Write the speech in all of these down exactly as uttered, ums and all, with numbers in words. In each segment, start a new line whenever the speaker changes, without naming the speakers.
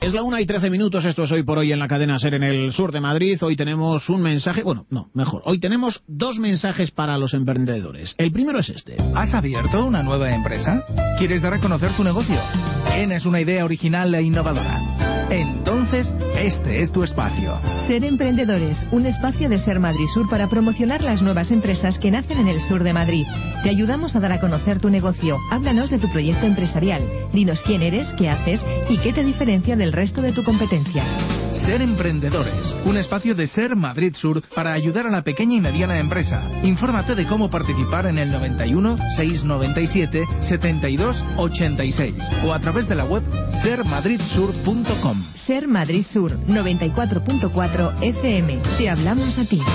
Es la una y trece minutos, esto es Hoy por Hoy en la cadena SER en el sur de Madrid. Hoy tenemos un mensaje, bueno, no, mejor, hoy tenemos dos mensajes para los emprendedores. El primero es este.
¿Has abierto una nueva empresa? ¿Quieres dar a conocer tu negocio? ¿Tienes una idea original e innovadora? Entonces, este es tu espacio.
Ser Emprendedores, un espacio de SER Madrid Sur para promocionar las nuevas empresas que nacen en el sur de Madrid. Te ayudamos a dar a conocer tu negocio. Háblanos de tu proyecto empresarial. Dinos quién eres, qué haces y qué te diferencia del resto de tu competencia.
Ser Emprendedores, un espacio de SER Madrid Sur para ayudar a la pequeña y mediana empresa. Infórmate de cómo participar en el noventa y uno, seiscientos noventa y siete, setenta y dos, ochenta y seis o a través de la web ser madrid sur punto com.
SER Madrid Sur, noventa y cuatro punto cuatro F M. Te hablamos a ti.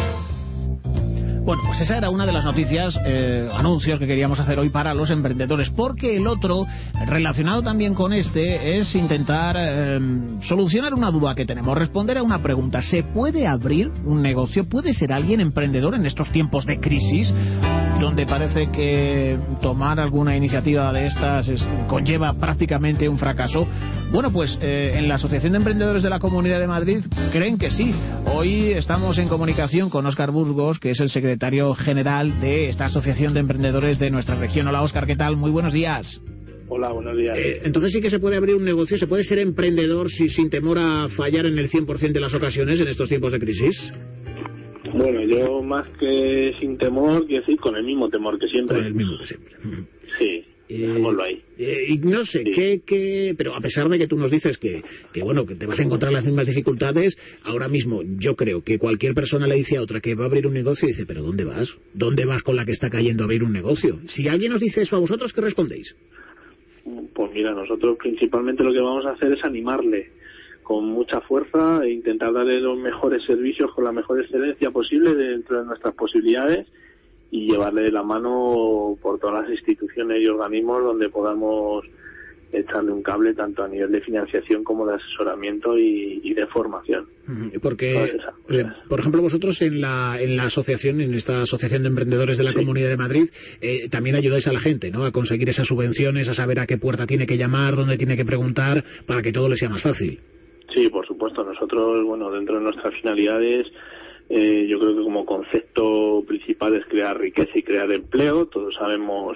Bueno, pues esa era una de las noticias, eh, anuncios que queríamos hacer hoy para los emprendedores, porque el otro, relacionado también con este, es intentar eh, solucionar una duda que tenemos, responder a una pregunta. ¿Se puede abrir un negocio? ¿Puede ser alguien emprendedor en estos tiempos de crisis, donde parece que tomar alguna iniciativa de estas es, conlleva prácticamente un fracaso? Bueno, pues eh, en la Asociación de Emprendedores de la Comunidad de Madrid creen que sí. Hoy estamos en comunicación con Óscar Burgos, que es el secretario general de esta Asociación de Emprendedores de nuestra región. Hola, Óscar, ¿qué tal? Muy buenos días.
Hola, buenos días.
Eh, entonces sí que se puede abrir un negocio, se puede ser emprendedor si, sin temor a fallar en el cien por ciento de las ocasiones en estos tiempos de crisis.
Bueno, yo más que sin temor, quiero decir con el mismo temor que siempre.
Con el mismo que siempre.
Sí. Dejémoslo ahí.
Eh, y no sé, sí. ¿qué, qué, pero a pesar de que tú nos dices que, que, bueno, que te vas a encontrar las mismas dificultades, ahora mismo yo creo que cualquier persona le dice a otra que va a abrir un negocio y dice, ¿pero dónde vas? ¿Dónde vas con la que está cayendo a abrir un negocio? Si alguien nos dice eso a vosotros, ¿qué respondéis?
Pues mira, nosotros principalmente lo que vamos a hacer es animarle con mucha fuerza e intentar darle los mejores servicios con la mejor excelencia posible dentro de nuestras posibilidades y llevarle de la mano por todas las instituciones y organismos donde podamos echarle un cable tanto a nivel de financiación como de asesoramiento y, y de formación.
Porque, eh, por ejemplo, vosotros en la en la asociación, en esta Asociación de Emprendedores de la sí. Comunidad de Madrid, eh, también ayudáis a la gente, ¿no? A conseguir esas subvenciones, a saber a qué puerta tiene que llamar, dónde tiene que preguntar, para que todo le sea más fácil.
Sí, por supuesto. Nosotros, bueno, dentro de nuestras finalidades, Eh, yo creo que como concepto principal es crear riqueza y crear empleo. Todos sabemos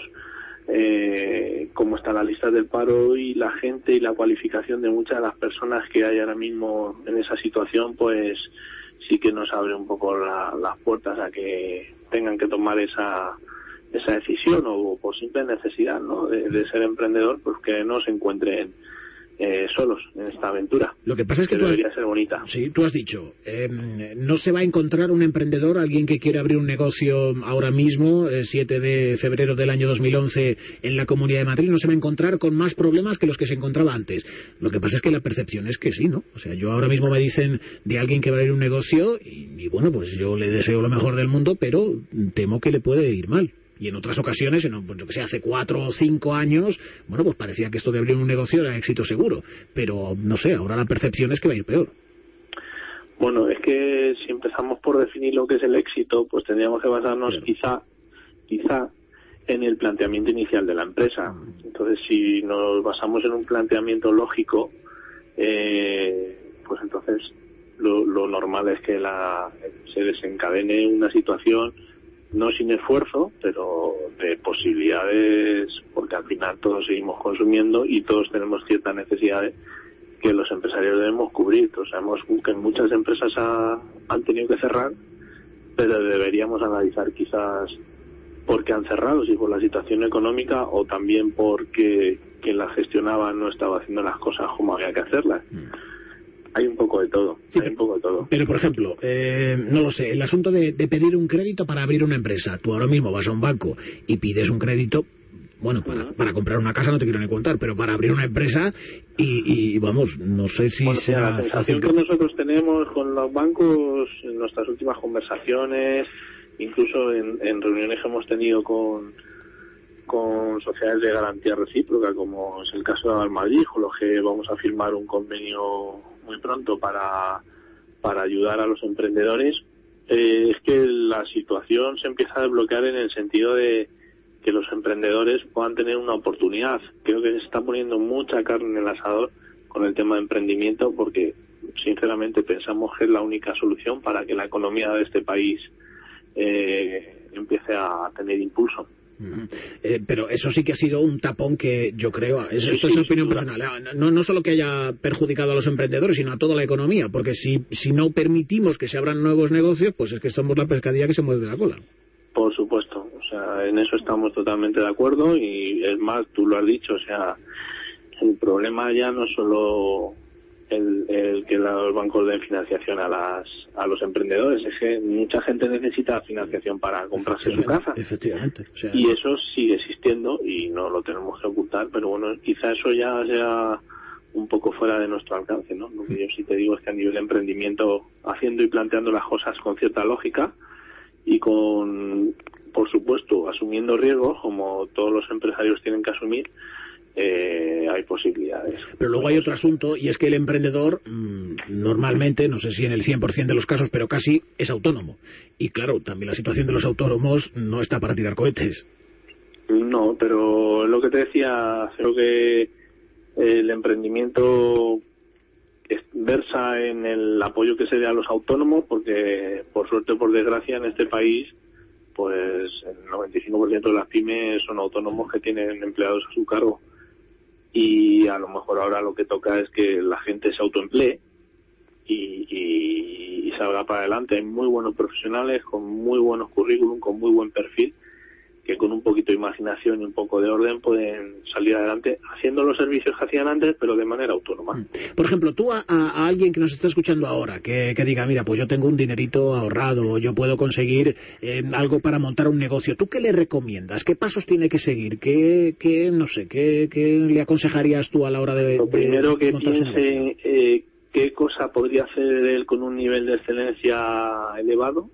eh, cómo está la lista del paro y la gente y la cualificación de muchas de las personas que hay ahora mismo en esa situación, pues sí que nos abre un poco la, las puertas a que tengan que tomar esa esa decisión o por simple necesidad, ¿no? de, de ser emprendedor, pues que no se encuentren Eh, solos en esta aventura.
Lo que pasa es que, que tú
debería
has,
ser bonita.
Sí, tú has dicho, eh, no se va a encontrar un emprendedor, alguien que quiere abrir un negocio ahora mismo, eh, siete de febrero del año dos mil once en la Comunidad de Madrid, no se va a encontrar con más problemas que los que se encontraba antes. Lo que pasa es que la percepción es que sí, ¿no? O sea, yo ahora mismo me dicen de alguien que va a abrir un negocio y, y bueno, pues yo le deseo lo mejor del mundo, pero temo que le puede ir mal. Y en otras ocasiones, en, pues yo que sé, hace cuatro o cinco años, bueno, pues parecía que esto de abrir un negocio era éxito seguro. Pero, no sé, ahora la percepción es que va a ir peor.
Bueno, es que si empezamos por definir lo que es el éxito, pues tendríamos que basarnos claro. quizá, quizá en el planteamiento inicial de la empresa. Entonces, si nos basamos en un planteamiento lógico, eh, pues entonces lo, lo normal es que la, se desencadene una situación no sin esfuerzo, pero de posibilidades, porque al final todos seguimos consumiendo y todos tenemos ciertas necesidades que los empresarios debemos cubrir. Todos sabemos que muchas empresas ha, han tenido que cerrar, pero deberíamos analizar quizás por qué han cerrado, si por la situación económica o también porque quien las gestionaba no estaba haciendo las cosas como había que hacerlas. Mm. Hay un poco de todo, sí, hay un poco de todo.
Pero, por ejemplo, eh, no lo sé, el asunto de, de pedir un crédito para abrir una empresa. Tú ahora mismo vas a un banco y pides un crédito, bueno, para, uh-huh. para comprar una casa no te quiero ni contar, pero para abrir una empresa y, y vamos, no sé si
bueno,
será
la sensación que nosotros tenemos con los bancos en nuestras últimas conversaciones, incluso en, en reuniones que hemos tenido con con sociedades de garantía recíproca, como es el caso de Almadrid, con los que vamos a firmar un convenio muy pronto para, para ayudar a los emprendedores, eh, es que la situación se empieza a desbloquear en el sentido de que los emprendedores puedan tener una oportunidad. Creo que se está poniendo mucha carne en el asador con el tema de emprendimiento porque sinceramente pensamos que es la única solución para que la economía de este país eh, empiece a tener impulso.
Uh-huh. Eh, pero eso sí que ha sido un tapón que yo creo, es,
sí,
esto
sí,
es opinión
sí,
personal, no, no solo que haya perjudicado a los emprendedores, sino a toda la economía, porque si, si no permitimos que se abran nuevos negocios, pues es que somos la pescadilla que se mueve de la cola.
Por supuesto, o sea, en eso estamos totalmente de acuerdo y es más, tú lo has dicho, o sea, el problema ya no es solo el, el que los bancos den financiación a las a los emprendedores, es que mucha gente necesita financiación para comprarse su casa.
Efectivamente. O sea,
y eso sigue existiendo y no lo tenemos que ocultar, pero bueno, quizá eso ya sea un poco fuera de nuestro alcance, ¿no? Lo que yo sí te digo es que a nivel de emprendimiento, haciendo y planteando las cosas con cierta lógica y con, por supuesto, asumiendo riesgos, como todos los empresarios tienen que asumir, Eh, hay posibilidades.
Pero luego hay otro asunto, y es que el emprendedor mmm, normalmente, no sé si en el cien por ciento de los casos, pero casi es autónomo. Y claro, también la situación de los autónomos no está para tirar cohetes.
No, pero lo que te decía, creo que el emprendimiento versa en el apoyo que se dé a los autónomos, porque por suerte o por desgracia en este país pues el noventa y cinco por ciento de las pymes son autónomos que tienen empleados a su cargo. Y a lo mejor ahora lo que toca es que la gente se autoemplee y, y, y salga para adelante. Hay muy buenos profesionales con muy buenos currículum, con muy buen perfil, que con un poquito de imaginación y un poco de orden pueden salir adelante haciendo los servicios que hacían antes, pero de manera autónoma.
Por ejemplo, tú a, a alguien que nos está escuchando ahora, que, que diga, mira, pues yo tengo un dinerito ahorrado, o yo puedo conseguir eh, algo para montar un negocio, ¿tú qué le recomiendas? ¿Qué pasos tiene que seguir? ¿Qué, qué no sé, qué, qué le aconsejarías tú a la hora de...
Lo primero
de
que
piense,
eh, qué cosa podría hacer él con un nivel de excelencia elevado,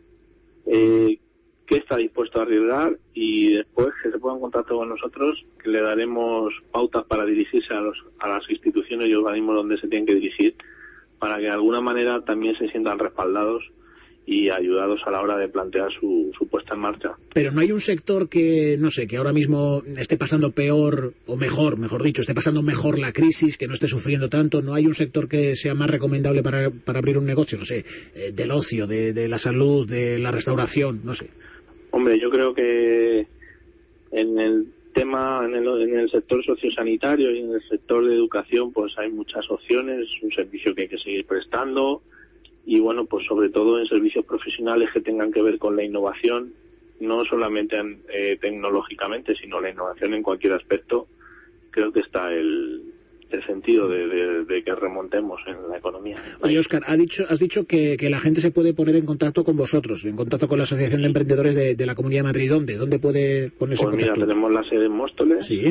eh, qué está dispuesto a arriesgar, y después que se ponga en contacto con nosotros, que le daremos pautas para dirigirse a, los, a las instituciones y organismos donde se tienen que dirigir, para que de alguna manera también se sientan respaldados y ayudados a la hora de plantear su, su puesta en marcha.
Pero no hay un sector que, no sé, que ahora mismo esté pasando peor, o mejor, mejor dicho, esté pasando mejor la crisis, que no esté sufriendo tanto. ¿No hay un sector que sea más recomendable para, para abrir un negocio? No sé, eh, del ocio, de, de la salud, de la restauración, no sé.
Hombre, yo creo que en el tema, en el, en el sector sociosanitario y en el sector de educación, pues hay muchas opciones, un servicio que hay que seguir prestando, y bueno, pues sobre todo en servicios profesionales que tengan que ver con la innovación, no solamente eh, tecnológicamente, sino la innovación en cualquier aspecto. Creo que está el, el sentido de, de, de que remontemos en la economía.
Oye, Óscar, ha dicho, has dicho que, que la gente se puede poner en contacto con vosotros, en contacto con la Asociación de Emprendedores de, de la Comunidad de Madrid. ¿Dónde? ¿Dónde puede ponerse
pues
en contacto?
Mira, tenemos la sede en Móstoles,
sí,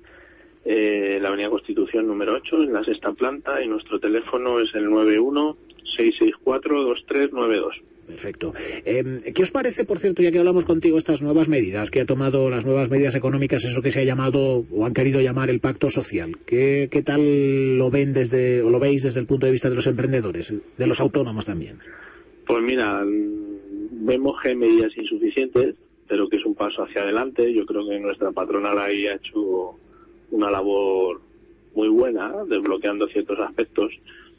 eh, la Avenida Constitución número ocho, en la sexta planta, y nuestro teléfono es el nueve uno seis seis cuatro dos tres nueve dos.
Perfecto. Eh, ¿Qué os parece, por cierto, ya que hablamos contigo, estas nuevas medidas que ha tomado, las nuevas medidas económicas, eso que se ha llamado o han querido llamar el pacto social? ¿Qué, qué tal lo ven desde, o lo veis desde el punto de vista de los emprendedores, de los autónomos también?
Pues mira, vemos que hay medidas insuficientes, pero que es un paso hacia adelante. Yo creo que nuestra patronal ahí ha hecho una labor muy buena, desbloqueando ciertos aspectos,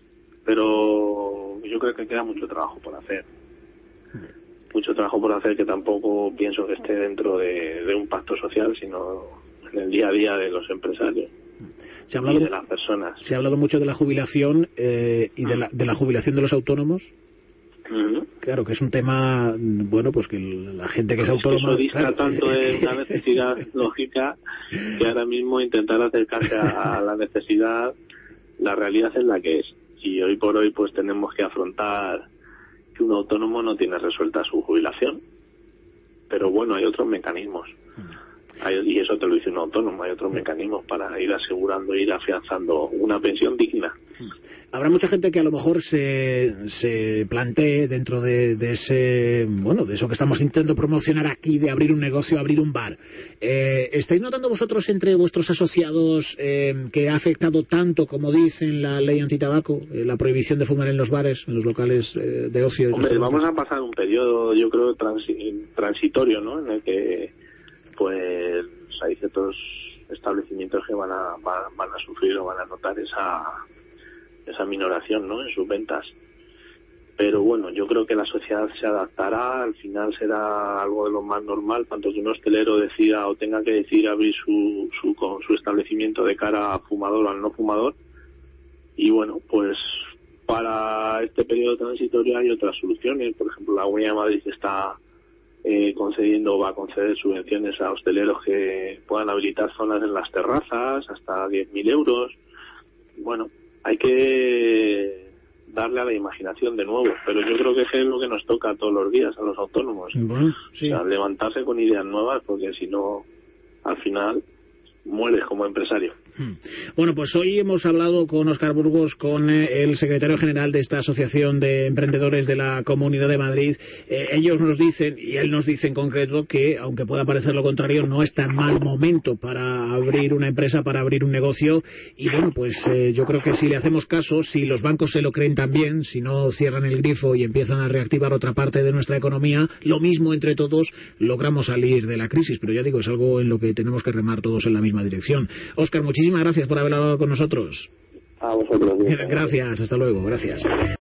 pero yo creo que queda mucho trabajo por hacer. Mucho trabajo por hacer que tampoco pienso que esté dentro de, de un pacto social, sino en el día a día de los empresarios.
Se ha hablado,
y de las personas.
Se ha hablado mucho de la jubilación eh, y de la, de la jubilación de los autónomos.
Uh-huh.
Claro, que es un tema, bueno, pues que la gente que es autónoma...
Eso dista
claro.
tanto de una necesidad lógica que ahora mismo intentar acercarse a, a la necesidad, la realidad es la que es. Y hoy por hoy pues tenemos que afrontar que un autónomo no tiene resuelta su jubilación. Pero bueno, hay otros mecanismos. Hay, y eso te lo dice un autónomo, hay otros mecanismos para ir asegurando, ir afianzando una pensión digna.
Habrá mucha gente que a lo mejor se, se plantee dentro de, de ese, bueno, de eso que estamos intentando promocionar aquí, de abrir un negocio, abrir un bar. Eh, ¿Estáis notando vosotros entre vuestros asociados eh, que ha afectado tanto, como dicen la ley antitabaco, eh, la prohibición de fumar en los bares, en los locales eh, de ocio?
Hombre, vamos a pasar un periodo, yo creo, transi- transitorio, ¿no? En el que pues hay ciertos establecimientos que van a van, van a sufrir o van a notar esa esa minoración, ¿no?, en sus ventas. Pero bueno, yo creo que la sociedad se adaptará, al final será algo de lo más normal, tanto que un hostelero decida o tenga que decidir abrir su, su, su establecimiento de cara a fumador o al no fumador. Y bueno, pues para este periodo transitorio hay otras soluciones. Por ejemplo, la Comunidad de Madrid está eh, concediendo o va a conceder subvenciones a hosteleros que puedan habilitar zonas en las terrazas, hasta diez mil euros. Bueno, hay que darle a la imaginación de nuevo, pero yo creo que es lo que nos toca todos los días a los autónomos.
Bueno, sí.
O sea, levantarse con ideas nuevas, porque si no, al final mueres como empresario.
Bueno, pues hoy hemos hablado con Óscar Burgos, con eh, el secretario general de esta Asociación de Emprendedores de la Comunidad de Madrid. Eh, ellos nos dicen, y él nos dice en concreto, que aunque pueda parecer lo contrario, no es tan mal momento para abrir una empresa, para abrir un negocio. Y bueno, pues eh, yo creo que si le hacemos caso, si los bancos se lo creen también, si no cierran el grifo y empiezan a reactivar otra parte de nuestra economía, lo mismo entre todos logramos salir de la crisis. Pero ya digo, es algo en lo que tenemos que remar todos en la misma dirección. Óscar, muchísimas gracias por haber hablado con nosotros.
A vosotros.
Gracias, hasta luego, gracias.